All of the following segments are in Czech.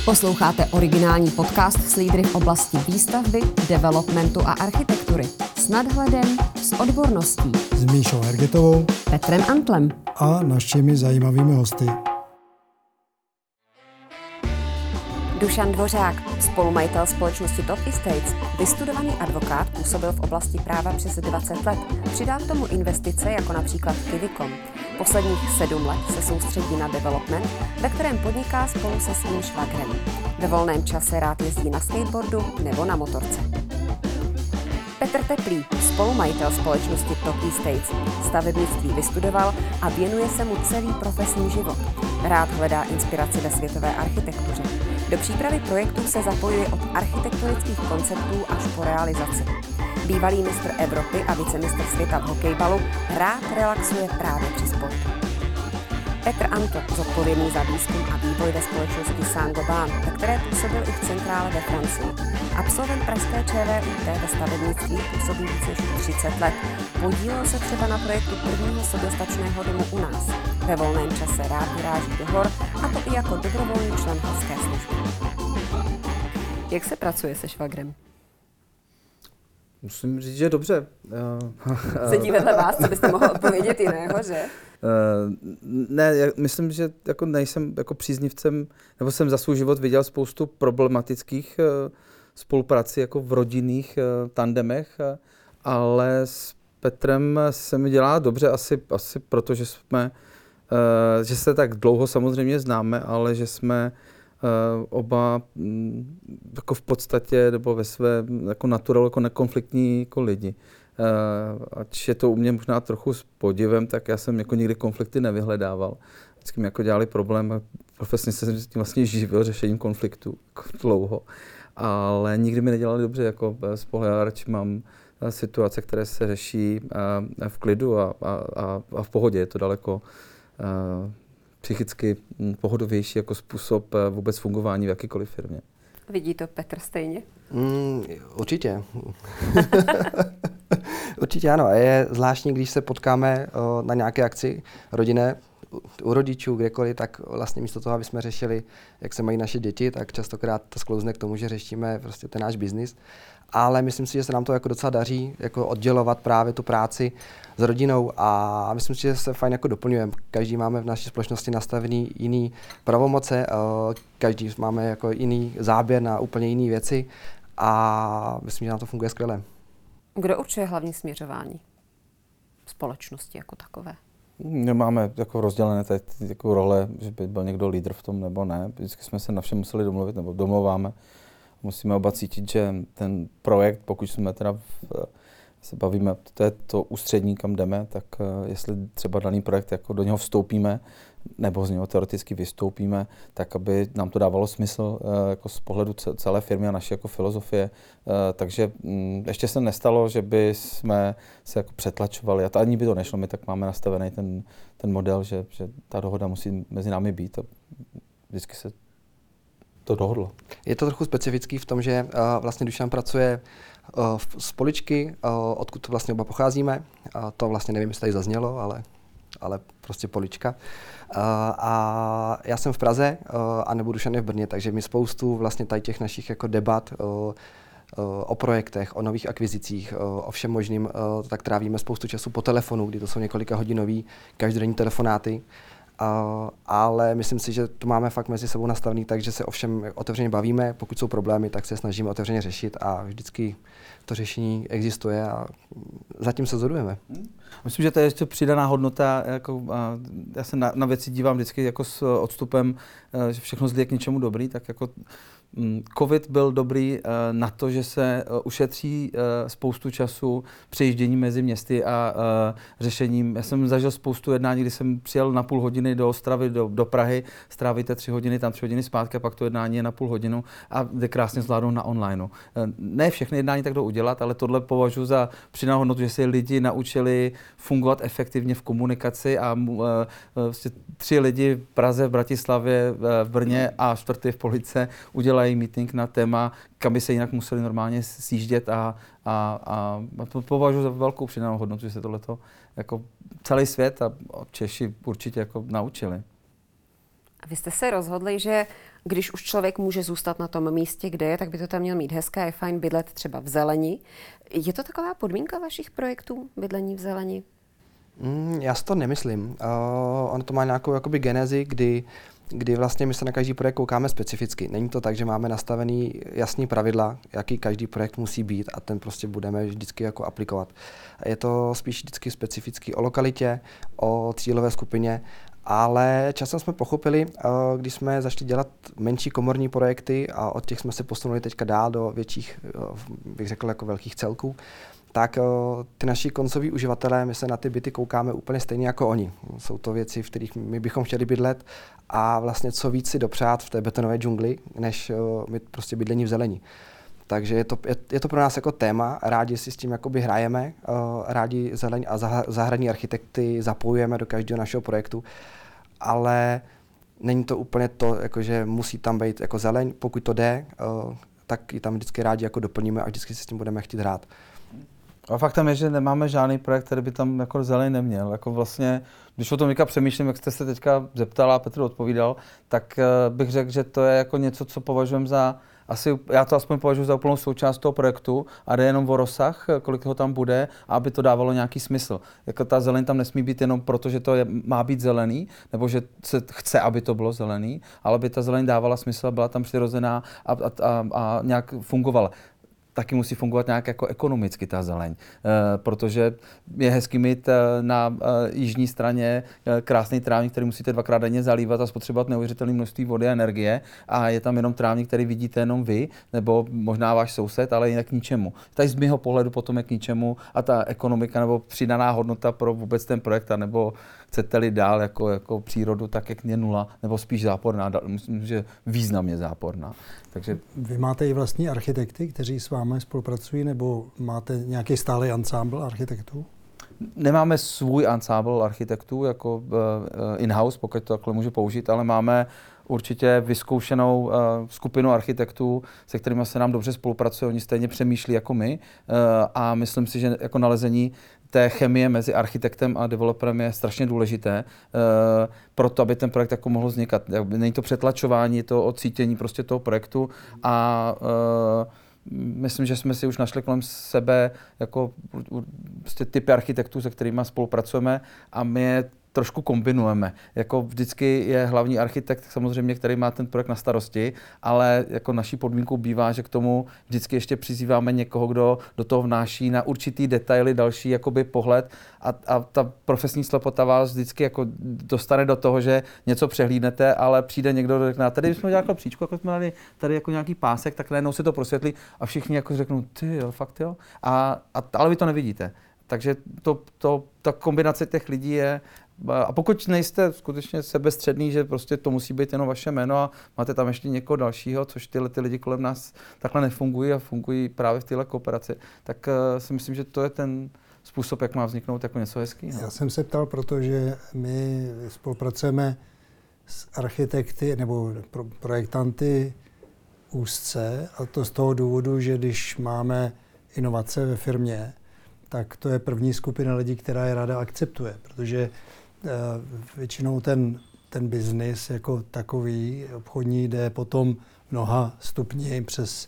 Posloucháte originální podcast s lídry v oblasti výstavby, developmentu a architektury. S nadhledem, s odborností. S Míšou Hergetovou, Petrem Antlem a našimi zajímavými hosty. Dušan Dvořák, spolumajitel společnosti Top Estates, vystudovaný advokát, působil v oblasti práva přes 20 let. Přidal k tomu investice jako například Kivicom. Posledních 7 let se soustředí na development, ve kterém podniká spolu se svým švagrem. Ve volném čase rád jezdí na skateboardu nebo na motorce. Petr Teplý, spolumajitel společnosti Top Estates, stavebnictví vystudoval a věnuje se mu celý profesní život. Rád hledá inspiraci ve světové architektuře. Do přípravy projektů se zapojuje od architektonických konceptů až po realizaci. Bývalý mistr Evropy a vicemistr světa v hokejbalu rád relaxuje právě při sportu. Petr Antl, zodpovědný za výzkum a vývoj ve společnosti Saint-Gobain, ve které působil i v centrále ve Francii. Absolvent pražské ČVUT ve stavebnictví působí více než 30 let. Podílel se třeba na projektu prvního soběstačného domu u nás. Ve volném čase rád vyráží do hor, a to i jako dobrovolný člen horské služby. Jak se pracuje se švagrem? Musím říct, že dobře. Sedí vedle vás, co byste mohl odpovědět jiného, že? Ne, myslím, že jako nejsem jako příznivcem, nebo jsem za svůj život viděl spoustu problematických spoluprací jako v rodinných tandemech, ale s Petrem se mi dělá dobře asi proto, že že se tak dlouho samozřejmě známe, ale že jsme oba jako v podstatě nebo ve své jako natural jako nekonfliktní jako lidi. Ač je to u mě možná trochu s podivem, tak já jsem jako nikdy konflikty nevyhledával. Vždycky mi jako dělali problém a profesně jsem s tím vlastně živil řešením konfliktu jako dlouho. Ale nikdy mi nedělali dobře jako spoleháč, mám situace, které se řeší v klidu a v pohodě. Je to daleko psychicky pohodovější jako způsob vůbec fungování v jakékoliv firmě. Vidí to Petr stejně? Určitě. Určitě ano. Je zvláštní, když se potkáme na nějaké akci rodinné, u rodičů, kdekoliv, tak vlastně místo toho, aby jsme řešili, jak se mají naše děti, tak častokrát to sklouzne k tomu, že řešíme prostě ten náš biznis. Ale myslím si, že se nám to jako docela daří jako oddělovat právě tu práci s rodinou a myslím si, že se fajn jako doplňujeme. Každý máme v naší společnosti nastavený jiný pravomoce, každý máme jako jiný záběr na úplně jiné věci a myslím, že nám to funguje skvěle. Kdo určuje hlavní směřování společnosti jako takové? Máme jako rozdělené jako role, že by byl někdo lídr v tom nebo ne. Vždycky jsme se na všem museli domluvit nebo domlouváme. Musíme oba cítit, že ten projekt, pokud jsme teda se bavíme, to je to ústřední, kam jdeme, tak jestli třeba daný projekt jako do něho vstoupíme, nebo z něho teoreticky vystoupíme, tak aby nám to dávalo smysl jako z pohledu celé firmy a naší jako filozofie. Takže ještě se nestalo, že by jsme se jako přetlačovali, a to ani by to nešlo, my tak máme nastavený ten model, že ta dohoda musí mezi námi být a vždycky se to dohodlo. Je to trochu specifický v tom, že vlastně Dušan pracuje z Poličky, odkud vlastně oba pocházíme. To vlastně nevím, jestli tady zaznělo, ale prostě Polička. A já jsem v Praze a nebo Dušan je v Brně, takže my spoustu vlastně tady těch našich jako debat o projektech, o nových akvizicích, o všem možným, tak trávíme spoustu času po telefonu, kdy to jsou několika hodinový každodenní telefonáty. Ale myslím si, že to máme fakt mezi sebou nastavený, takže se ovšem otevřeně bavíme, pokud jsou problémy, tak se snažíme otevřeně řešit a vždycky to řešení existuje a zatím se shodujeme. Myslím, že to je ještě přidaná hodnota, jako, já se na věci dívám vždycky jako s odstupem, že všechno zlí je k něčemu dobrý, tak jako COVID byl dobrý na to, že se ušetří spoustu času přejíždění mezi městy a řešením. Já jsem zažil spoustu jednání, kdy jsem přijel na půl hodiny do Ostravy, do Prahy, strávíte 3 hodiny, tam 3 hodiny zpátky a pak to jednání je na půl hodinu a jde krásně zvládnout na online. Ne všechny jednání tak jdou udělat, ale tohle považuji za přidanou hodnotu, že se lidi naučili fungovat efektivně v komunikaci a vlastně 3 lidi v Praze, v Bratislavě, v Brně a 4. v Police udělají meeting na téma, kam by se jinak museli normálně sjíždět a to považuji za velkou přidanou hodnotu, že se tohleto jako celý svět a Češi určitě jako naučili. A vy jste se rozhodli, že když už člověk může zůstat na tom místě, kde je, tak by to tam měl mít hezké, je fajn bydlet třeba v zeleni. Je to taková podmínka vašich projektů, bydlení v zeleni? Já si to nemyslím. Ono to má nějakou jakoby genezi, kdy vlastně my se na každý projekt koukáme specificky. Není to tak, že máme nastavený jasný pravidla, jaký každý projekt musí být a ten prostě budeme vždycky jako aplikovat. Je to spíš vždycky specifický o lokalitě, o cílové skupině, ale časem jsme pochopili, když jsme začali dělat menší komorní projekty a od těch jsme se posunuli teďka dál do větších, bych řekl, jako velkých celků, tak ty naši koncoví uživatelé, my se na ty byty koukáme úplně stejně jako oni. Jsou to věci, v kterých my bychom chtěli bydlet a vlastně co víc si dopřát v té betonové džungli, než mít prostě bydlení v zelení. Takže je to pro nás jako téma, rádi si s tím jakoby hrajeme, rádi zeleň a zahradní architekty zapojujeme do každého našeho projektu, ale není to úplně to, jako že musí tam být jako zeleň, pokud to jde, tak ji tam vždycky rádi jako doplníme a vždycky si s tím budeme chtít hrát. A faktem je, že nemáme žádný projekt, který by tam jako zeleň neměl. Jako vlastně, když o tom teďka přemýšlím, jak jste se teďka zeptala a Petr odpovídal, tak bych řekl, že to je jako něco, co považujeme za, já to aspoň považuji za úplnou součást toho projektu a jde jenom o rozsah, kolik ho tam bude, a aby to dávalo nějaký smysl. Jako ta zeleň tam nesmí být jenom proto, že to má být zelený, nebo že se chce, aby to bylo zelený, ale aby ta zeleň dávala smysl, byla tam přirozená a nějak fungovala. Taky musí fungovat nějak jako ekonomicky ta zeleň, protože je hezky mít na jižní straně krásný trávník, který musíte 2krát denně zalívat a spotřebovat neuvěřitelné množství vody a energie, a je tam jenom trávník, který vidíte jenom vy, nebo možná váš soused, ale jinak k ničemu. Tady z mého pohledu potom je k ničemu a ta ekonomika nebo přidaná hodnota pro vůbec ten projekt, nebo chcete-li dál jako přírodu, tak jak je nula, nebo spíš záporná, myslím, že významně záporná. Takže vy máte i vlastní architekty, kteří s vámi spolupracují, nebo máte nějaký stálý ansámbl architektů? Nemáme svůj ansámbl architektů jako in-house, pokud to takhle můžu použít, ale máme určitě vyzkoušenou skupinu architektů, se kterými se nám dobře spolupracuje, oni stejně přemýšlí jako my, a myslím si, že jako nalezení té chemie mezi architektem a developerem je strašně důležité, proto aby ten projekt jako mohl vznikat. Není to přetlačování, je to odcítění prostě toho projektu a myslím, že jsme si už našli kolem sebe jako prostě typy architektů, se kterými spolupracujeme, a my je trošku kombinujeme. Jako vždycky je hlavní architekt samozřejmě, který má ten projekt na starosti, ale jako naší podmínkou bývá, že k tomu vždycky ještě přizýváme někoho, kdo do toho vnáší na určitý detaily další jakoby pohled, a ta profesní slepota vás vždycky jako dostane do toho, že něco přehlídnete, ale přijde někdo, kdo řekne, tady jsme dělali příčku, jako jsme dali tady jako nějaký pásek, tak najednou si to prosvětlí a všichni jako řeknou, ty jo, fakt jo, ale vy to nevidíte. Takže ta kombinace těch lidí je, a pokud nejste skutečně sebestředný, že prostě to musí být jenom vaše jméno a máte tam ještě někoho dalšího, což ty lidi kolem nás takhle nefungují a fungují právě v téhle kooperaci, tak si myslím, že to je ten způsob, jak má vzniknout jako něco hezkého. Já jsem se ptal, protože my spolupracujeme s architekty nebo projektanty úzce, a to z toho důvodu, že když máme inovace ve firmě, tak to je první skupina lidí, která je ráda akceptuje, protože většinou ten biznis jako takový obchodní jde potom mnoha stupni přes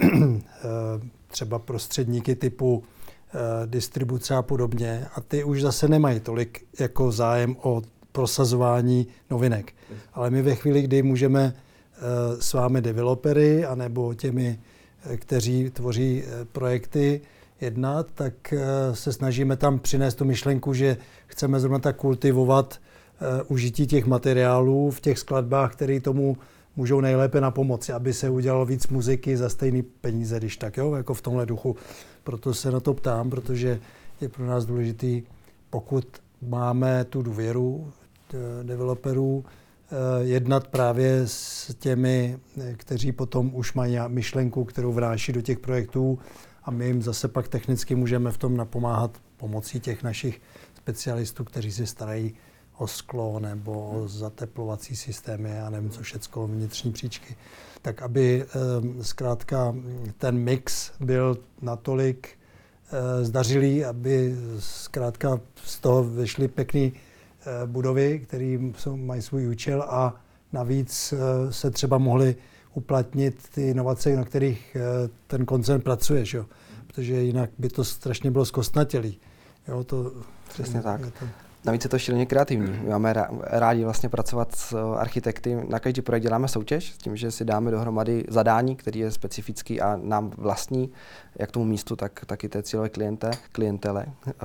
třeba prostředníky typu distribuce a podobně, a ty už zase nemají tolik jako zájem o prosazování novinek. Ale my ve chvíli, kdy můžeme s vámi developery anebo těmi, kteří tvoří projekty, jednat, tak se snažíme tam přinést tu myšlenku, že chceme zrovna tak kultivovat užití těch materiálů v těch skladbách, které tomu můžou nejlépe napomoci, aby se udělalo víc muziky za stejný peníze, když tak, jo, jako v tomhle duchu. Proto se na to ptám, protože je pro nás důležitý, pokud máme tu důvěru developerů, jednat právě s těmi, kteří potom už mají myšlenku, kterou vnáší do těch projektů, a my jim zase pak technicky můžeme v tom napomáhat pomocí těch našich specialistů, kteří se starají o sklo nebo o zateplovací systémy a nevím co všecko, vnitřní příčky. Tak aby zkrátka ten mix byl natolik zdařilý, aby zkrátka z toho vyšly pěkné budovy, které mají svůj účel a navíc se třeba mohly uplatnit ty inovace, na kterých ten koncern pracuje, že? Protože jinak by to strašně bylo zkostnatělý. Jo, přesně tak. Navíc je to šíleně kreativní. My máme rádi vlastně pracovat s architekty. Na každý projekt děláme soutěž s tím, že si dáme dohromady zadání, který je specifický a nám vlastní, jak tomu místu, tak i té cílové klientele.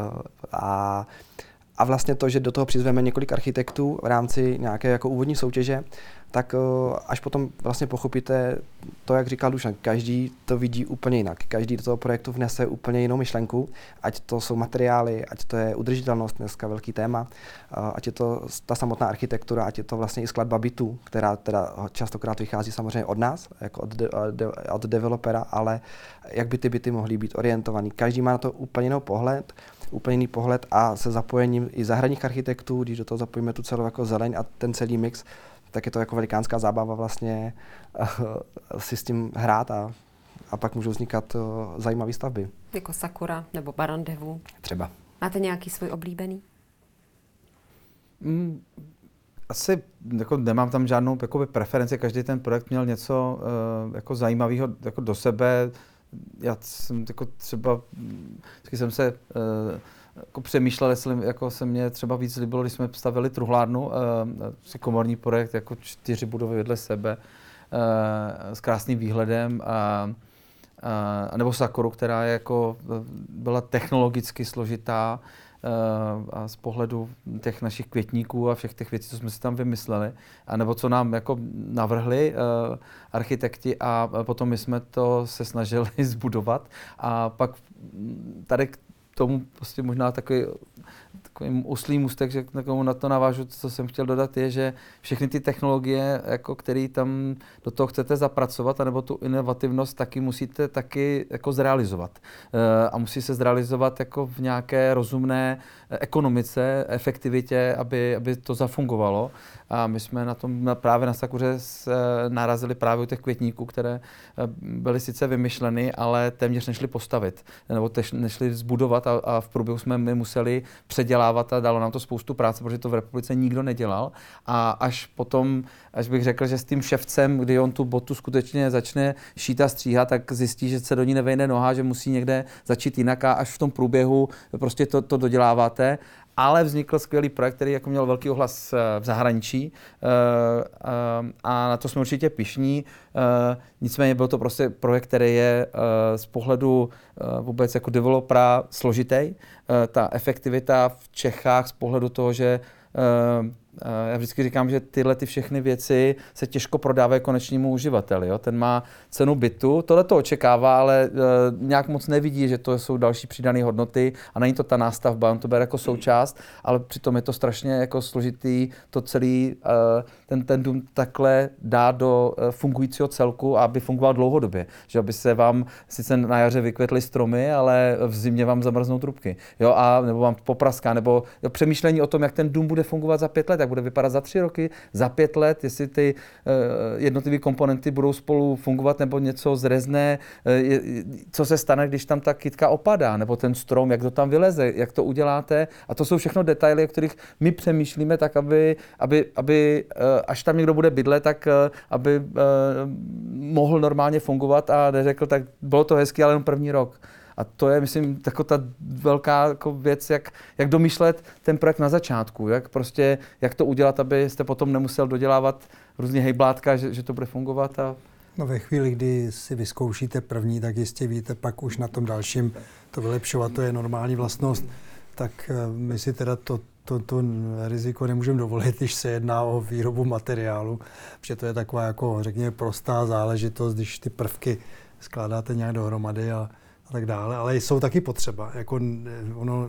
A vlastně to, že do toho přizveme několik architektů v rámci nějaké jako úvodní soutěže, tak až potom vlastně pochopíte to, jak říkal Dušan, každý to vidí úplně jinak. Každý do toho projektu vnese úplně jinou myšlenku, ať to jsou materiály, ať to je udržitelnost, dneska velký téma, ať je to ta samotná architektura, ať je to vlastně i skladba bytů, která teda častokrát vychází samozřejmě od nás, jako od developera, ale jak by ty byty mohly být orientovaný. Každý má na to úplně jiný pohled a se zapojením i zahraničních architektů, když do toho zapojíme tu celou jako zeleň a ten celý mix, tak je to jako velikánská zábava vlastně si s tím hrát a pak můžou vznikat zajímavé stavby. Jako Sakura nebo Barandevu. Třeba. Máte nějaký svůj oblíbený? Asi jako nemám tam žádnou jakoby preferenci, každý ten projekt měl něco jako zajímavého jako do sebe. Já jsem jako třeba, vždycky jsem se jako přemýšlel, jestli jako se mně třeba víc líbilo, když jsme stavili truhlárnu, komorní projekt, jako 4 budovy vedle sebe s krásným výhledem nebo Sakuru, která je jako, byla technologicky složitá a z pohledu těch našich květníků a všech těch věcí, co jsme si tam vymysleli, a nebo co nám jako navrhli architekti a potom my jsme to se snažili zbudovat a pak tady k tomu prostě možná takový oslý můstek, že na to navážu, co jsem chtěl dodat, je, že všechny ty technologie, jako které tam do toho chcete zapracovat, anebo tu inovativnost taky musíte taky jako zrealizovat. A musí se zrealizovat jako v nějaké rozumné ekonomice, efektivitě, aby to zafungovalo. A my jsme na tom právě na Sakuře narazili právě u těch květníků, které byly sice vymyšleny, ale téměř nešli postavit, nebo nešli zbudovat a v průběhu jsme my museli předělávat a dalo nám to spoustu práce, protože to v republice nikdo nedělal. A až potom, až bych řekl, že s tím ševcem, kdy on tu botu skutečně začne šít a stříhat, tak zjistí, že se do ní nevejde noha, že musí někde začít jinak a až v tom průběhu prostě to doděláváte. Ale vznikl skvělý projekt, který jako měl velký ohlas v zahraničí a na to jsme určitě pyšní. Nicméně byl to prostě projekt, který je z pohledu vůbec jako developera složitý. Ta efektivita v Čechách z pohledu toho, že já vždycky říkám, že tyhle všechny věci se těžko prodávají konečnímu uživateli. Jo? Ten má cenu bytu, tohle to očekává, ale nějak moc nevidí, že to jsou další přidané hodnoty a není to ta nástavba, on to bere jako součást, ale přitom je to strašně jako složitý to celý, ten dům takhle dá do fungujícího celku, aby fungoval dlouhodobě. Že aby se vám sice na jaře vykvětly stromy, ale v zimě vám zamrznou trubky. Jo? A nebo vám popraská, nebo přemýšlení o tom, jak ten dům bude fungovat za 5 let, jak bude vypadat za 3 roky, za 5 let, jestli ty jednotlivé komponenty budou spolu fungovat nebo něco zrezne, co se stane, když tam ta kytka opadá, nebo ten strom, jak to tam vyleze, jak to uděláte. A to jsou všechno detaily, o kterých my přemýšlíme tak, aby až tam někdo bude bydlet, tak aby mohl normálně fungovat a neřekl, tak bylo to hezky, ale jen první rok. A to je, myslím, jako ta velká jako věc, jak domýšlet ten projekt na začátku, jak to udělat, abyste potom nemusel dodělávat různě hejblátka, že to bude fungovat. No ve chvíli, kdy si vyzkoušíte první, tak jistě víte pak už na tom dalším to vylepšovat, to je normální vlastnost, tak my si teda to riziko nemůžeme dovolit, když se jedná o výrobu materiálu, protože to je taková jako, řekněme, prostá záležitost, když ty prvky skládáte nějak dohromady a tak dále, ale jsou taky potřeba. Jako ono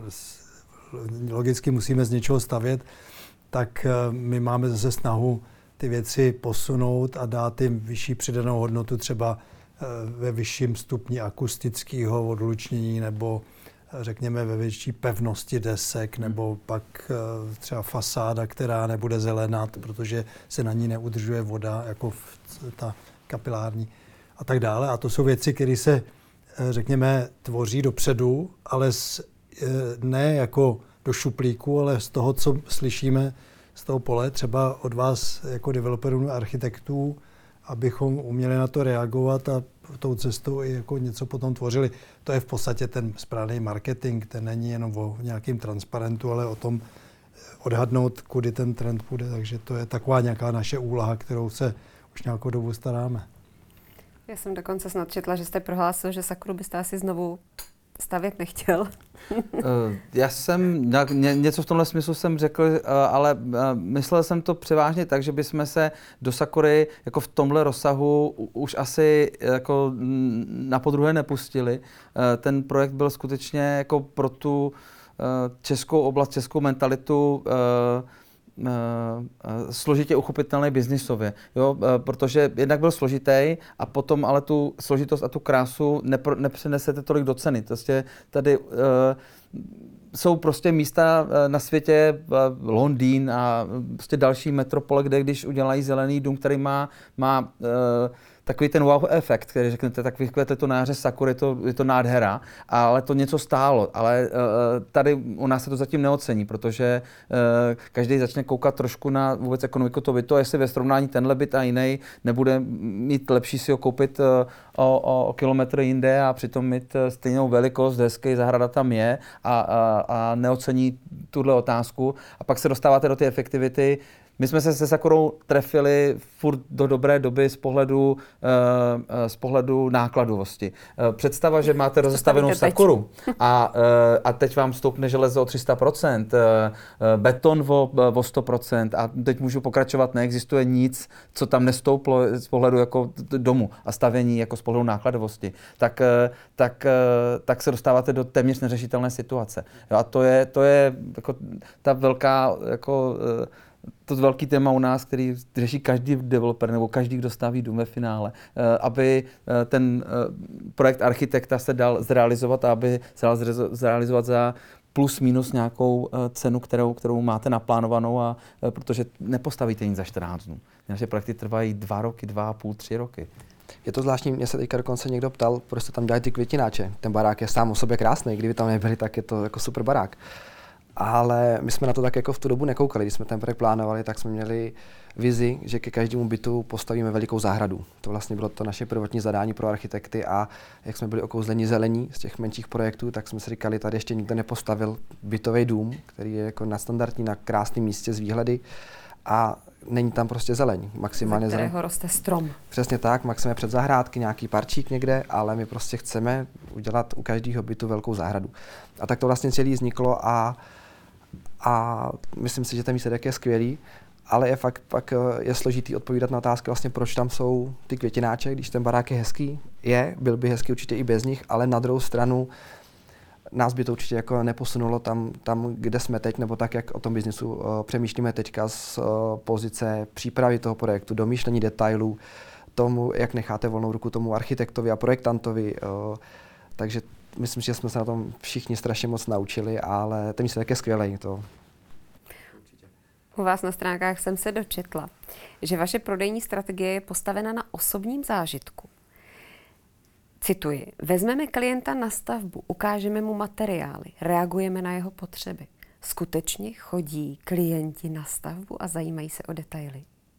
logicky musíme z něčeho stavět, tak my máme zase snahu ty věci posunout a dát jim vyšší přidanou hodnotu třeba ve vyšším stupni akustického odlučnění nebo řekněme ve větší pevnosti desek nebo pak třeba fasáda, která nebude zelenat, protože se na ní neudržuje voda, jako ta kapilární a tak dále. A to jsou věci, které se řekněme, tvoří dopředu, ale ne jako do šuplíku, ale z toho, co slyšíme z toho pole, třeba od vás jako developerů, architektů, abychom uměli na to reagovat a tou cestou i jako něco potom tvořili. To je v podstatě ten správný marketing, ten není jenom o nějakým transparentu, ale o tom odhadnout, kudy ten trend půjde, takže to je taková nějaká naše úloha, kterou se už nějakou dobu staráme. Já jsem dokonce snad četla, že jste prohlásil, že Sakuru byste asi znovu stavět nechtěl. Já jsem něco v tomhle smyslu jsem řekl, ale myslel jsem to převážně tak, že bychom se do Sakury jako v tomhle rozsahu už asi jako napodruhé nepustili. Ten projekt byl skutečně jako pro tu českou oblast, českou mentalitu složitě uchopitelný biznisově, jo? Protože jednak byl složitý a potom ale tu složitost a tu krásu nepřenesete tolik do ceny. Prostě tady jsou prostě místa na světě, Londýn a prostě další metropole, kde když udělají zelený dům, který má takový ten wow efekt, který řeknete, tak vykvětli to na jaře Sakury, je to nádhera, ale to něco stálo. Ale tady u nás se to zatím neocení, protože každý začne koukat trošku na vůbec ekonomiku toho bytu, a jestli ve srovnání tenhle byt a jiný nebude mít lepší si ho koupit o kilometr jinde a přitom mít stejnou velikost, hezký, zahrada tam je a neocení tuhle otázku. A pak se dostáváte do té efektivity. My jsme se se Sakurou trefili furt do dobré doby z pohledu nákladovosti. Představa, že máte rozestavenou Sakuru a teď vám stoupne železo o 300%, beton o 100% a teď můžu pokračovat, neexistuje nic, co tam nestouplo z pohledu jako domu a stavění jako z pohledu nákladovosti, tak se dostáváte do téměř neřešitelné situace. Jo, a to je jako ta velká jako to velký téma u nás, který řeší každý developer nebo každý, kdo staví dům ve finále, aby ten projekt architekta se dal zrealizovat a aby se dal zrealizovat za plus minus nějakou cenu, kterou máte naplánovanou, a protože nepostavíte nic za 14 dnů. Naše projekty trvají 2 roky, 2,5, 3 roky. Je to zvláštní, mě se teďka dokonce někdo ptal, proč jste tam dělají ty květináče. Ten barák je sám o sobě krásný, kdyby tam nebyli, tak je to jako super barák. Ale my jsme na to tak jako v tu dobu nekoukali. Když jsme ten projekt plánovali, tak jsme měli vizi, že ke každému bytu postavíme velikou zahradu. To vlastně bylo to naše prvotní zadání pro architekty, a jak jsme byli okouzleni zelení z těch menších projektů, tak jsme si říkali, tady ještě nikdo nepostavil bytový dům, který je jako nadstandardní na krásném místě z výhledy, a není tam prostě zeleň. Maximálně ze kterého roste strom. Přesně tak, maximálně před zahrádky, nějaký parčík někde, ale my prostě chceme udělat u každého bytu velkou zahradu. A tak to vlastně celý vzniklo a myslím si, že ten výsledek je skvělý, ale je fakt pak je složitý odpovídat na otázky vlastně, proč tam jsou ty květináče, když ten barák je hezký. Byl by hezký určitě i bez nich, ale na druhou stranu nás by to určitě jako neposunulo tam, kde jsme teď, nebo tak, jak o tom biznisu přemýšlíme teďka z pozice přípravy toho projektu, domýšlení detailů, tomu, jak necháte volnou ruku tomu architektovi a projektantovi. Takže myslím, že jsme se na tom všichni strašně moc naučili, ale ten výsledek je skvělej. U vás na stránkách jsem se dočetla, že vaše prodejní strategie je postavena na osobním zážitku. Cituji, vezmeme klienta na stavbu, ukážeme mu materiály, reagujeme na jeho potřeby. Skutečně chodí klienti na stavbu a zajímají se o detaily?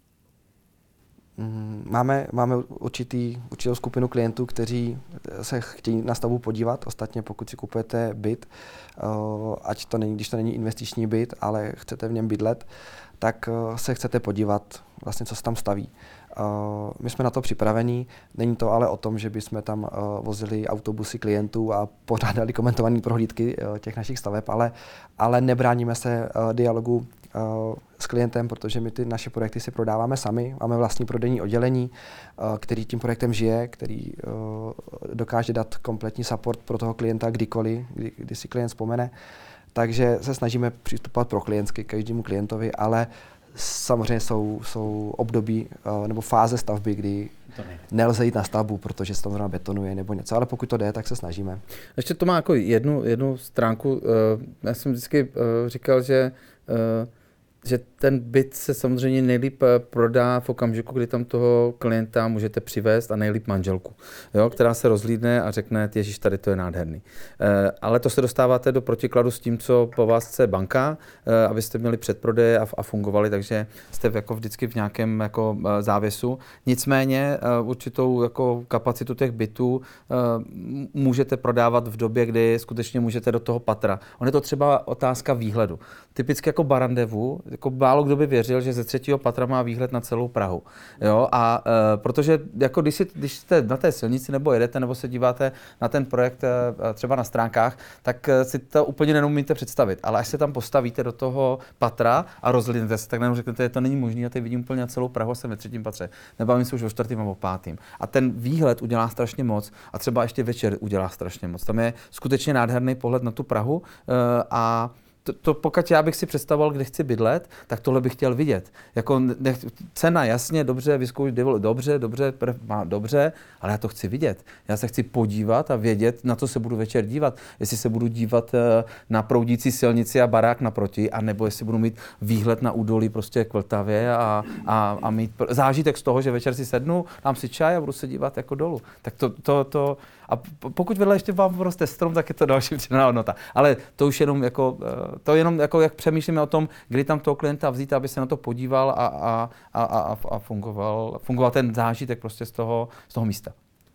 Máme určitou skupinu klientů, kteří se chtějí na stavbu podívat. Ostatně pokud si kupujete byt, když to není investiční byt, ale chcete v něm bydlet, tak se chcete podívat vlastně, co se tam staví. My jsme na to připravení, není to ale o tom, že bychom tam vozili autobusy klientů a pořádali komentované prohlídky těch našich staveb, ale nebráníme se dialogu s klientem, protože my ty naše projekty si prodáváme sami. Máme vlastní prodejní oddělení, který tím projektem žije, který dokáže dát kompletní support pro toho klienta kdykoliv, kdy si klient vzpomene. Takže se snažíme přistupovat pro klientsky každému klientovi, ale samozřejmě jsou období nebo fáze stavby, kdy nelze jít na stavbu, protože se tam zrovna betonuje nebo něco, ale pokud to jde, tak se snažíme. Ještě to má jako jednu stránku. Já jsem vždycky říkal, že že ten byt se samozřejmě nejlíp prodá v okamžiku, kdy tam toho klienta můžete přivést a nejlíp manželku, jo, která se rozhlídne a řekne, ježiš, tady to je nádherný. Ale to se dostáváte do protikladu s tím, co po vás chce banka, abyste měli předprodej a fungovali, takže jste jako vždycky v nějakém jako závěsu. Nicméně určitou jako kapacitu těch bytů můžete prodávat v době, kdy skutečně můžete do toho patra. On je to třeba otázka výhledu. Typicky jako Barandevu, jako málo kdo by věřil, že ze 3. patra má výhled na celou Prahu. Jo? A protože jako když jste na té silnici nebo jedete, nebo se díváte na ten projekt třeba na stránkách, tak si to úplně neumíte představit. Ale až se tam postavíte do toho patra a rozhlédnete se, tak najednou řeknete, že to není možné, já teď vidím úplně na celou Prahu, jsem ve 3. patře. Nebavím se už o 4. nebo 5. A ten výhled udělá strašně moc a třeba ještě večer udělá strašně moc. Tam je skutečně nádherný pohled na tu Prahu a to pokud já bych si představoval, kde chci bydlet, tak tohle bych chtěl vidět. Jako cena, jasně, dobře, dobře, ale já to chci vidět. Já se chci podívat a vědět, na co se budu večer dívat. Jestli se budu dívat na proudící silnici a barák naproti, anebo jestli budu mít výhled na údolí prostě k Vltavě a mít zážitek z toho, že večer si sednu, dám si čaj a budu se dívat jako dolů. Tak to a pokud vedle ještě vám roste strom, tak je to další přidaná hodnota. Ale to už jenom jako, to jenom jako jak přemýšlíme o tom, kdy tam toho klienta vzít, aby se na to podíval a fungoval ten zážitek prostě z toho místa.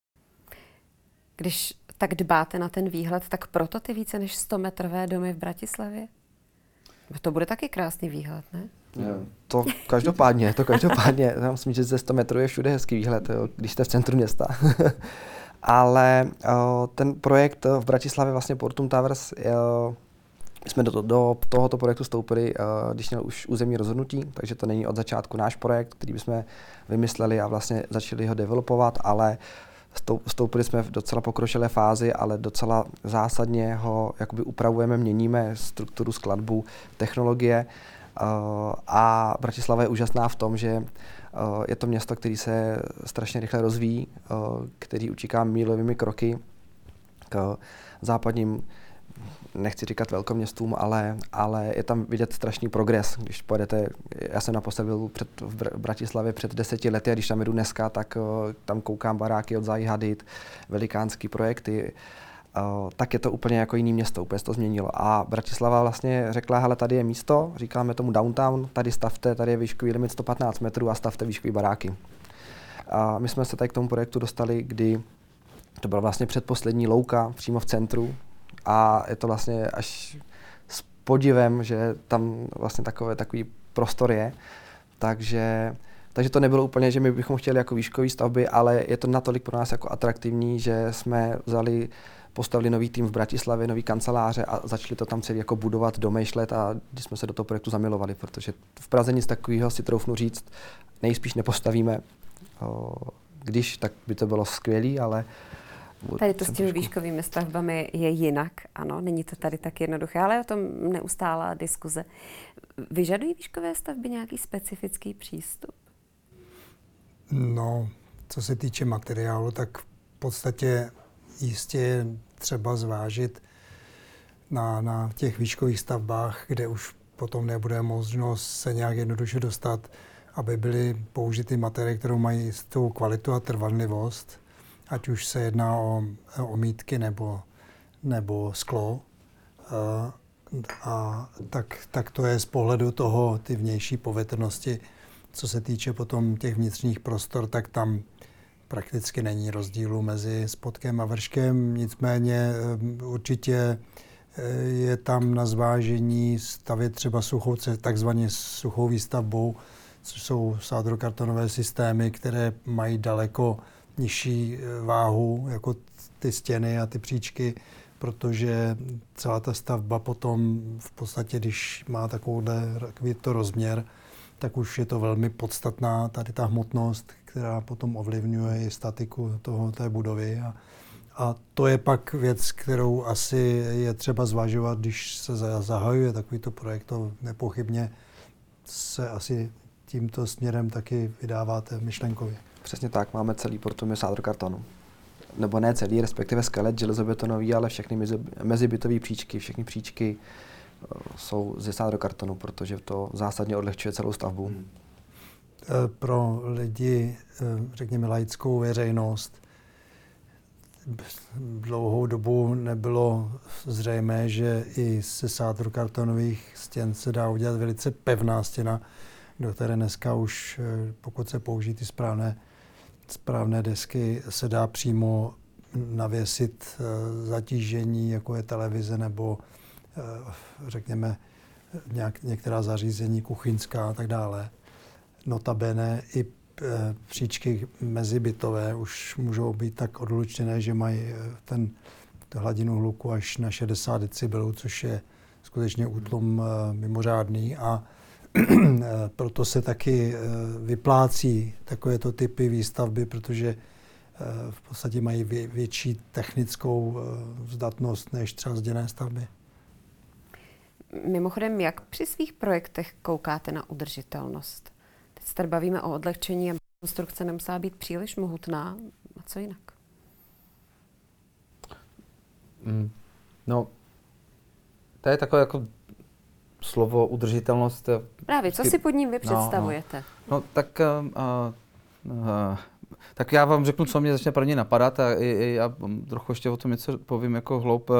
Když tak dbáte na ten výhled, tak proto ty více než 100metrové domy v Bratislavě? To bude taky krásný výhled, ne? To každopádně. Já myslím, že ze 100 metrů je všude hezký výhled, jo, když jste v centru města. Ale ten projekt v Bratislavě, vlastně Portum Towers, jsme do tohoto projektu vstoupili, když měl už územní rozhodnutí, takže to není od začátku náš projekt, který bychom vymysleli a vlastně začali ho developovat, ale vstoupili jsme v docela pokročilé fázi, ale docela zásadně ho jakoby upravujeme, měníme strukturu, skladbu, technologie. A Bratislava je úžasná v tom, že je to město, který se strašně rychle rozvíjí, který utíká mílovými kroky k západním, nechci říkat velkoměstům, ale je tam vidět strašný progres. Když pojedete, já jsem naposled byl v Bratislavě před 10 lety a když tam jedu dneska, tak tam koukám baráky od Zahi Hadid, velikánský projekty, tak je to úplně jako jiný město, úplně se to změnilo. A Bratislava vlastně řekla, hele, tady je místo, říkáme tomu downtown, tady stavte, tady je výškový limit 115 metrů a stavte výškový baráky. A my jsme se tady k tomu projektu dostali, kdy to byla vlastně předposlední louka přímo v centru a je to vlastně až s podivem, že tam vlastně takový prostor je. Takže to nebylo úplně, že my bychom chtěli jako výškové stavby, ale je to natolik pro nás jako atraktivní, že jsme postavili nový tým v Bratislavě, nový kanceláře a začali to tam celý jako budovat, domýšlet a když jsme se do toho projektu zamilovali, protože v Praze nic takového, si troufnu říct, nejspíš nepostavíme. Když, tak by to bylo skvělý, ale tady to s těmi výškovými stavbami je jinak, ano, není to tady tak jednoduché, ale je o tom neustálá diskuze. Vyžadují výškové stavby nějaký specifický přístup? No, co se týče materiálu, tak v podstatě jistě je třeba zvážit na těch výškových stavbách, kde už potom nebude možnost se nějak jednoduše dostat, aby byly použity materiály, které mají jistou kvalitu a trvanlivost, ať už se jedná o omítky nebo sklo. A tak to je z pohledu toho ty vnější povětrnosti. Co se týče potom těch vnitřních prostor, tak tam prakticky není rozdílu mezi spodkem a vrškem, nicméně určitě je tam na zvážení stavět třeba takzvaně suchou výstavbou, což jsou sádrokartonové systémy, které mají daleko nižší váhu, jako ty stěny a ty příčky, protože celá ta stavba potom v podstatě, když má takovýto rozměr, tak už je to velmi podstatná tady ta hmotnost, která potom ovlivňuje i statiku té budovy. A to je pak věc, kterou asi je třeba zvažovat, když se zahajuje takovýto projekt. To nepochybně se asi tímto směrem taky vydáváte myšlenkově. Přesně tak, máme celý Portum z sádrokartonu. Nebo ne celý, respektive skelet železobetonový, ale všechny mezibytové příčky, všechny příčky, jsou zjesány do kartonu, protože to zásadně odlehčuje celou stavbu. Pro lidi, řekněme laickou veřejnost, dlouhou dobu nebylo zřejmé, že i ze sátrokartonových stěn se dá udělat velice pevná stěna, do které dneska už, pokud se použijí ty správné desky, se dá přímo navěsit zatížení, jako je televize nebo řekněme některá zařízení kuchyňská a tak dále. Notabene i příčky mezibytové už můžou být tak odlučněné, že mají hladinu hluku až na 60 decibelů, což je skutečně útlum mimořádný a proto se taky vyplácí takovéto typy výstavby, protože v podstatě mají větší technickou zdatnost než třeba zděné stavby. Mimochodem, jak při svých projektech koukáte na udržitelnost? Teď se tady bavíme o odlehčení a konstrukce nemusela být příliš mohutná. A co jinak? No, to je takové jako slovo udržitelnost. Právě, co si pod ním vy představujete? No tak já vám řeknu, co mě začne prvně napadat a já trochu ještě o tom něco povím jako hloub.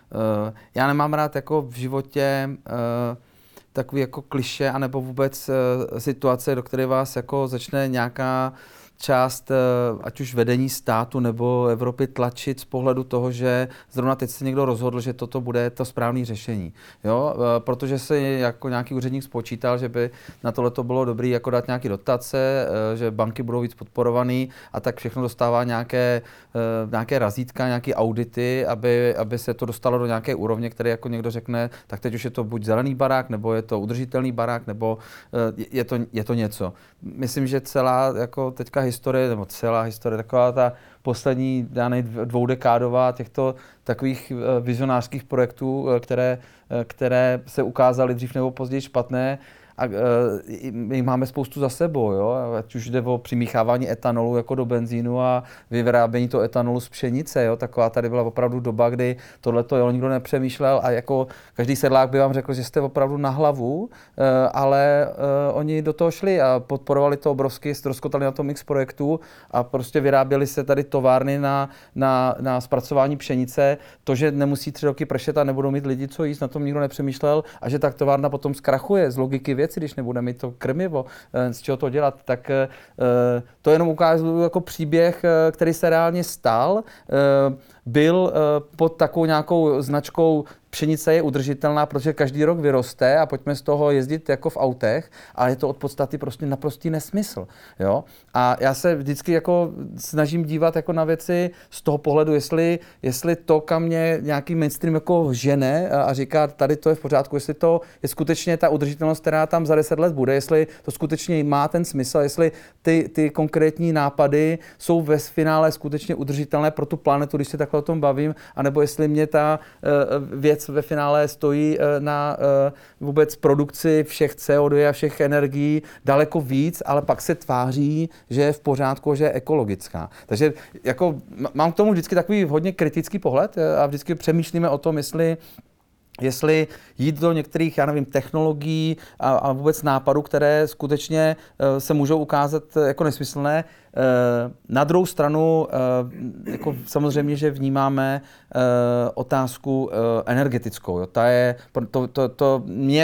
Já nemám rád jako v životě takový jako klišé anebo vůbec situace, do které vás jako začne nějaká část, ať už vedení státu nebo Evropy tlačit z pohledu toho, že zrovna teď se někdo rozhodl, že toto bude to správné řešení. Jo? Protože se jako nějaký úředník spočítal, že by na tohleto bylo dobré jako dát nějaké dotace, že banky budou víc podporovaný a tak všechno dostává nějaké razítka, nějaké audity, aby se to dostalo do nějaké úrovně, které jako někdo řekne, tak teď už je to buď zelený barák, nebo je to udržitelný barák, nebo je to něco. Myslím, že celá jako teďka historie, taková ta poslední dvoudekádová těchto takových vizionářských projektů, které se ukázaly dřív nebo později špatné, a my máme spoustu za sebou, jo? Ať už jde o přimíchávání etanolu jako do benzínu a vyrábění toho etanolu z pšenice. Jo? Taková tady byla opravdu doba, kdy tohleto nikdo nepřemýšlel a jako každý sedlák by vám řekl, že jste opravdu na hlavu, ale oni do toho šli a podporovali to obrovsky, ztroskotali na tom x projektů a prostě vyráběli se tady továrny na zpracování pšenice. To, že nemusí 3 roky pršet a nebudou mít lidi co jíst, na tom nikdo nepřemýšlel a že tak továrna potom zkrachuje z logiky věci, když nebude mít to krmivo, z čeho to dělat, tak to jenom ukážu jako příběh, který se reálně stal. Byl pod takovou nějakou značkou pšenice je udržitelná, protože každý rok vyroste a pojďme z toho jezdit jako v autech, ale je to od podstaty prostě naprostý nesmysl. Jo? A já se vždycky jako snažím dívat jako na věci z toho pohledu, jestli to, kam mě nějaký mainstream jako žene a říká, tady to je v pořádku, jestli to je skutečně ta udržitelnost, která tam za 10 let bude, jestli to skutečně má ten smysl, jestli ty konkrétní nápady jsou ve finále skutečně udržitelné pro tu planetu, když se takhle o tom bavím, anebo jestli mě ta věc ve finále stojí na vůbec produkci všech CO2 a všech energií daleko víc, ale pak se tváří, že je v pořádku, že je ekologická. Takže jako, mám k tomu vždycky takový hodně kritický pohled a vždycky přemýšlíme o tom, jestli jít do některých, technologií a vůbec nápadů, které skutečně se můžou ukázat jako nesmyslné. Na druhou stranu, jako samozřejmě, že vnímáme otázku energetickou. Jo. To mě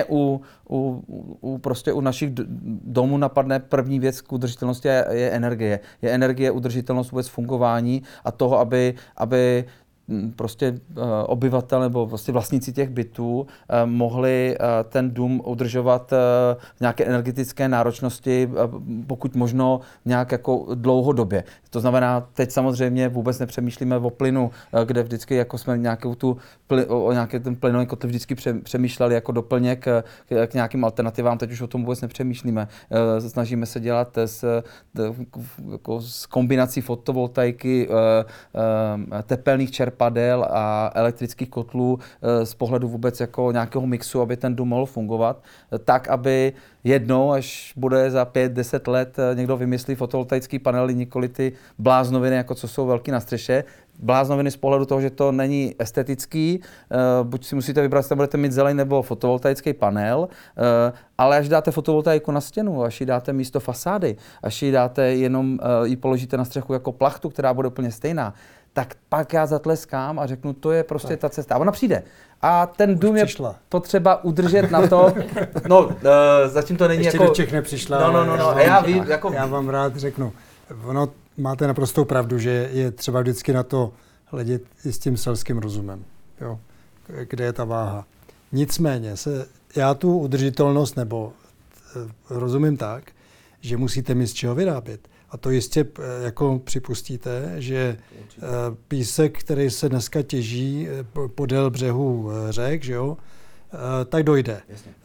prostě u našich domů napadne první věc k udržitelnosti je energie. Je energie, udržitelnost vůbec fungování a toho, aby prostě obyvatel nebo vlastně vlastníci těch bytů mohli ten dům udržovat v nějaké energetické náročnosti, pokud možno nějak jako dlouhodobě. To znamená, teď samozřejmě vůbec nepřemýšlíme o plynu, kde vždycky jako jsme o nějaký ten plynový kotel vždycky přemýšleli jako doplněk k nějakým alternativám, teď už o tom vůbec nepřemýšlíme. Snažíme se dělat s kombinací fotovoltaiky, tepelných čerpání padel a elektrických kotlů z pohledu vůbec jako nějakého mixu, aby ten dům mohl fungovat, tak, aby jednou, až bude za 5-10 let někdo vymyslí fotovoltaický panely, nikoli ty bláznoviny, jako co jsou velký na střeše. Bláznoviny z pohledu toho, že to není estetický, buď si musíte vybrat, jestli budete mít zelený nebo fotovoltaický panel, ale až dáte fotovoltaiku na stěnu, až ji dáte místo fasády, až ji dáte jenom, ji položíte na střechu jako plachtu, která bude úplně stejná, tak pak já zatleskám a řeknu, to je prostě ta cesta. A ona přijde. A ten dům je potřeba udržet na to. No, zatím to není ještě jako... do Čech nepřišla. No. A já vím, jako... Já vám rád řeknu, ono máte naprostou pravdu, že je třeba vždycky na to hledět i s tím selským rozumem. Jo? Kde je ta váha. Nicméně já tu udržitelnost rozumím tak, že musíte mít z čeho vyrábět. A to jistě jako připustíte, že písek, který se dneska těží podél břehu řek, že jo, tak dojde.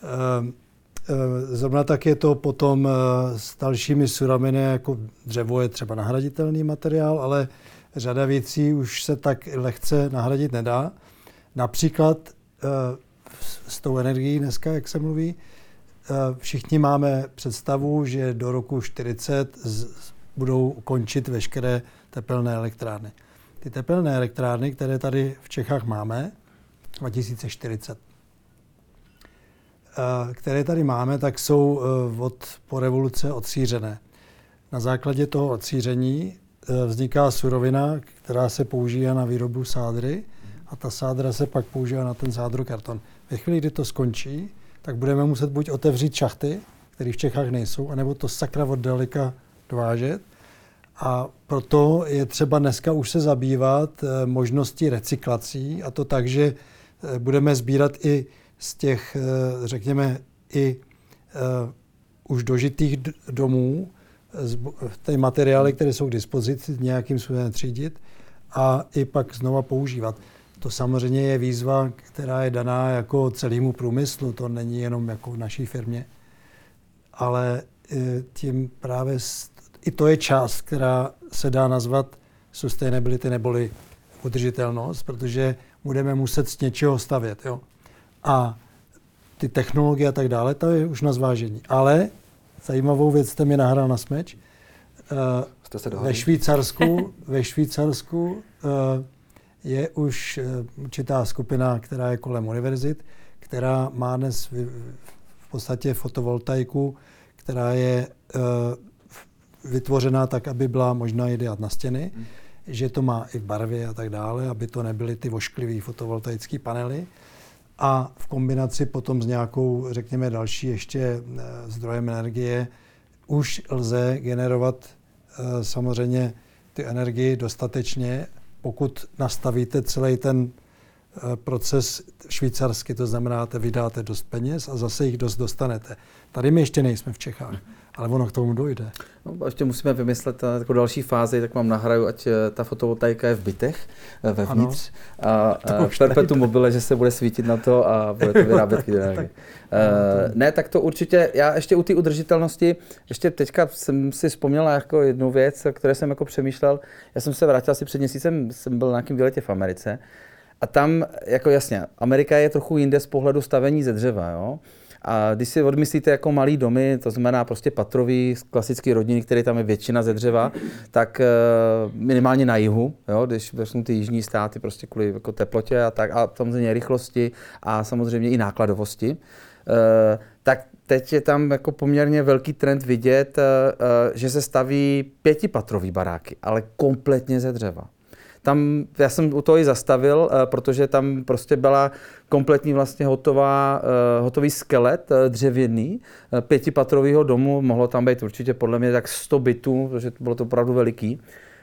Zrovna tak je to potom s dalšími suroviny, jako dřevo je třeba nahraditelný materiál, ale řada věcí už se tak lehce nahradit nedá. Například s tou energií dneska, jak se mluví, všichni máme představu, že do roku 40 budou končit veškeré tepelné elektrárny. Ty tepelné elektrárny, které tady v Čechách máme, 2040, které tady máme, tak jsou po revoluce odsířené. Na základě toho odsíření vzniká surovina, která se používá na výrobu sádry a ta sádra se pak používá na ten sádrokarton. Ve chvíli, kdy to skončí, tak budeme muset buď otevřít šachty, které v Čechách nejsou, anebo to sakra od daleka dovážet. A proto je třeba dneska už se zabývat možností recyklací, a to tak, že budeme sbírat i z těch, řekněme, i už dožitých domů ty materiály, které jsou k dispozici, nějakým způsobem třídit a i pak znova používat. To samozřejmě je výzva, která je daná jako celému průmyslu, to není jenom jako v naší firmě, ale tím právě i to je část, která se dá nazvat sustainability neboli udržitelnost, protože budeme muset z něčeho stavět. Jo? A ty technologie a tak dále, to je už na zvážení. Ale zajímavou věc jste mi nahrál na smeč. Ve Švýcarsku je už určitá skupina, která je kolem univerzit, která má dnes v podstatě fotovoltaiku, která je vytvořená tak, aby byla možná i dát na stěny, že to má i v barvě a tak dále, aby to nebyly ty vošklivý fotovoltaické panely. A v kombinaci potom s nějakou, řekněme, další ještě zdrojem energie už lze generovat samozřejmě ty energii dostatečně, pokud nastavíte celý ten proces švýcarsky, to znamená, že vydáte dost peněz a zase jich dost dostanete. Tady my ještě nejsme v Čechách, ale ono k tomu dojde. No, ještě musíme vymyslet jako další fázi, tak vám nahraju, ať ta fotovoltaika je v bytech, vevnitř. A perpetuum mobile, že se bude svítit na to a bude to vyrábět energie. Ne, tak to určitě, já ještě u té udržitelnosti, ještě teďka jsem si vzpomněl jako jednu věc, o které jsem jako přemýšlel. Já jsem se vrátil asi před měsícem, jsem byl na nějakém výletě v Americe a tam, jako jasně, Amerika je trochu jinde z pohledu stavení ze dřeva, jo. A když si odmyslíte jako malý domy, to znamená prostě patrový, klasický rodiny, které tam je většina ze dřeva, tak minimálně na jihu, jo, když vezmu ty jižní státy prostě kvůli jako teplotě a tak, a samozřejmě rychlosti a samozřejmě i nákladovosti, tak teď je tam jako poměrně velký trend vidět, že se staví 5patrový baráky, ale kompletně ze dřeva. Tam já jsem u toho i zastavil, protože tam prostě byla kompletní vlastně hotový skelet dřevěný 5patrového domu, mohlo tam být určitě podle mě tak 100 bytů, protože bylo to opravdu veliký.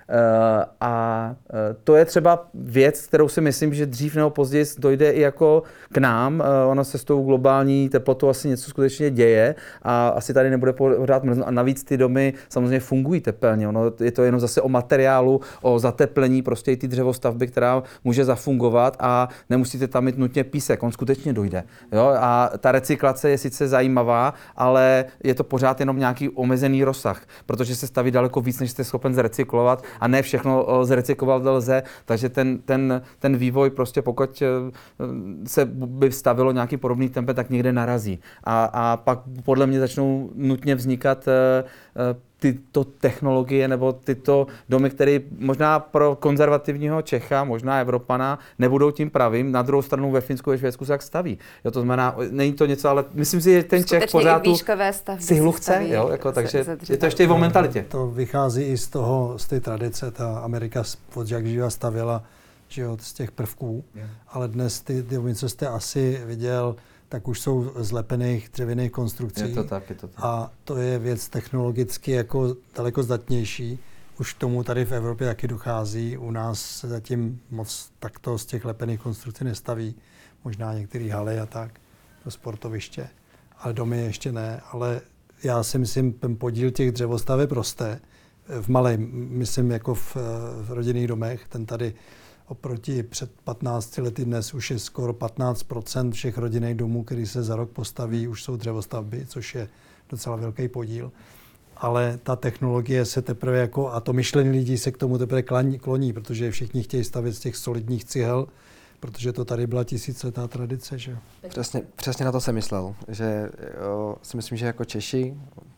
A to je třeba věc, kterou si myslím, že dřív nebo později dojde i jako k nám. Ono se s tou globální teplotou asi něco skutečně děje a asi tady nebude pořád mrznout. A navíc ty domy samozřejmě fungují tepelně. Ono je to jenom zase o materiálu, o zateplení prostě i ty dřevostavby, která může zafungovat a nemusíte tam mít nutně písek. On skutečně dojde. Jo? A ta recyklace je sice zajímavá, ale je to pořád jenom nějaký omezený rozsah, protože se staví daleko víc, než jste schopen zrecyklovat. a ne všechno zrecyklovat lze, takže ten vývoj prostě pokud se by stavilo nějaký podobný tempe, tak někde narazí. A pak podle mě začnou nutně vznikat tyto technologie nebo tyto domy, které možná pro konzervativního Čecha, možná Evropana, nebudou tím pravým. Na druhou stranu ve Finsku a Švédsku se tak staví. Jo, to znamená, není to něco, ale myslím si, že ten Čech pořád tu cihlu chce, jo, jako, takže je to ještě i o mentalitě. To vychází i z té tradice. Ta Amerika od jak živa stavěla, že jo, z těch prvků, ale dnes ty domy, co jste asi viděl, tak už jsou z lepených dřevěných konstrukcí. Je to tak. A to je věc technologicky jako daleko zdatnější. Už k tomu tady v Evropě taky dochází. U nás se zatím moc takto z těch lepených konstrukcí nestaví. Možná některé haly a tak, do sportoviště. Ale domy ještě ne. Ale já si myslím, ten podíl těch dřevostaveb roste. V malém, myslím jako v rodinných domech. Ten tady oproti před 15 lety dnes už je skoro 15% všech rodinných domů, který se za rok postaví, už jsou dřevostavby, což je docela velký podíl. Ale ta technologie se teprve jako, a to myšlení lidí se k tomu teprve kloní, protože všichni chtějí stavět z těch solidních cihel, protože to tady byla tisíciletá tradice. Že? Přesně na to jsem myslel, že si myslím, že jako Češi,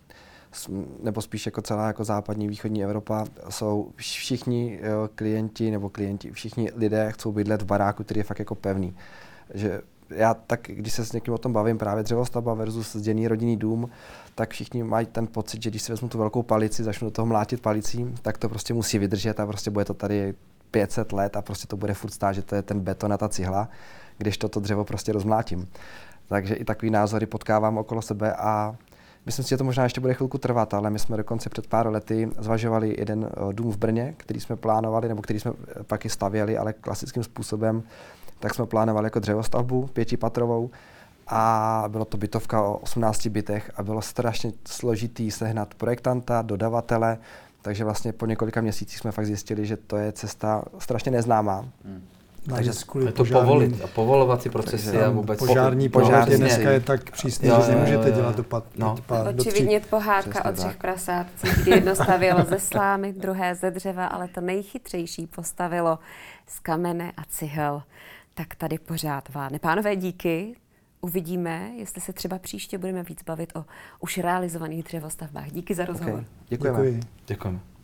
nebo spíš jako celá jako západní, východní Evropa, jsou všichni klienti, všichni lidé chcou bydlet v baráku, který je fakt jako pevný. Že já tak, když se s někým o tom bavím, právě dřevostavba versus zděný rodinný dům, tak všichni mají ten pocit, že když si vezmu tu velkou palici, začnu do toho mlátit palicí, tak to prostě musí vydržet a prostě bude to tady 500 let a prostě to bude furt stát, že to je ten beton a ta cihla, když to dřevo prostě rozmlátím. Takže i takový názory potkávám okolo sebe a myslím si, že to možná ještě bude chvilku trvat, ale my jsme dokonce před pár lety zvažovali jeden dům v Brně, který jsme plánovali, nebo který jsme pak i stavěli, ale klasickým způsobem, tak jsme plánovali jako dřevostavbu 5patrovou a bylo to bytovka o 18 bytech a bylo strašně složitý sehnat projektanta, dodavatele, takže vlastně po několika měsících jsme fakt zjistili, že to je cesta strašně neznámá. Takže to povolit a povolovací procesy a vůbec požární dneska je tak přísný, že nemůžete dělat dopad. Očividně pohádka o 3 prasátcích, kdy jedno stavělo ze slámy, druhé ze dřeva, ale to nejchytřejší postavilo z kamene a cihel. Tak tady pořád vládne. Pánové, díky. Uvidíme, jestli se třeba příště budeme víc bavit o už realizovaných dřevostavbách. Díky za rozhovor. Okay. Děkujeme. Děkuji.